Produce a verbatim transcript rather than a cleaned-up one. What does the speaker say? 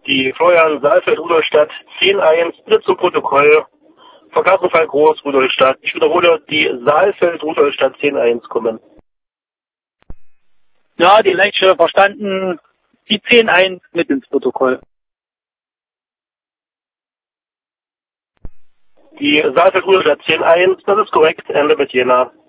Die Florian Saalfeld Rudolstadt zehn eins, bitte zum Protokoll. Verkehrsunfall Groß Rudolstadt. Ich wiederhole, die Saalfeld Rudolstadt zehn eins kommen. Ja, die Leiche verstanden. Die zehn eins mit ins Protokoll. Die Saalfeld Rudolstadt zehn eins, das ist korrekt, Ende mit Jena.